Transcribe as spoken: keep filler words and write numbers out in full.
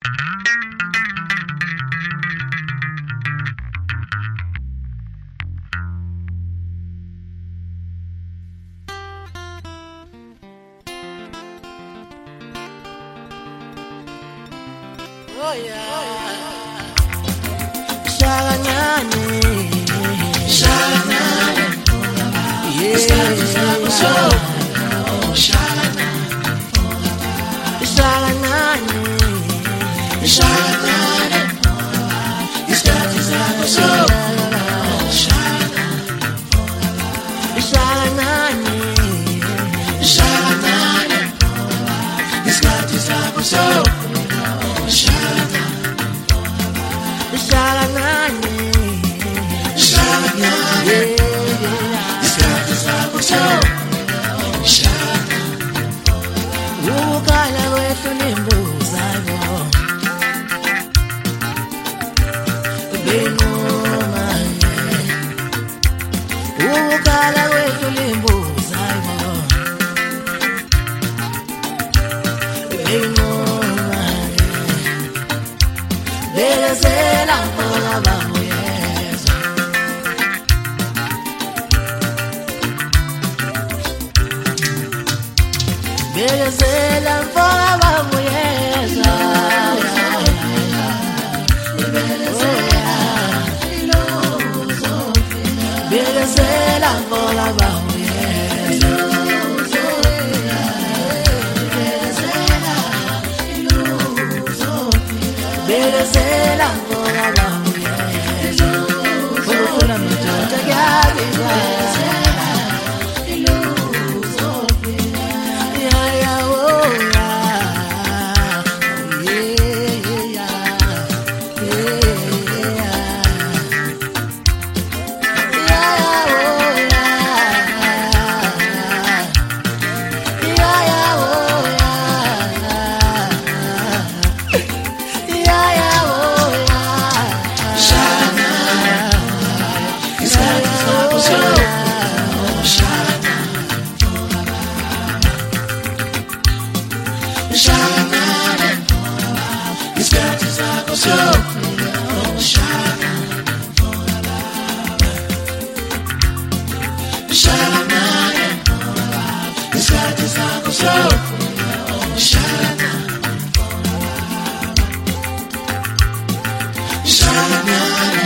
Oh yeah, Shaganani, Shaganani, yeah, Shaganani, Shaganani, Shaganani, isikhathi sakho so, Shaganani, Shaganani, isikhathi sakho so. Shaganani, Shaganani, isikhathi sakho so. Ukukhala kwethu limbuzayo, benoma ukukhala kwethu limbuzayo, benoma Bekezela mfoka bamuyeza, Bekezela mfoka bamuyeza, Bekezela mfoka bamuyeza, Bekezela mfoka bamuyeza, ufuna madoda kuyabizwa. Shaganani, isikhathi sakho so. Shaganani, isikhathi sakho so. Shaganani,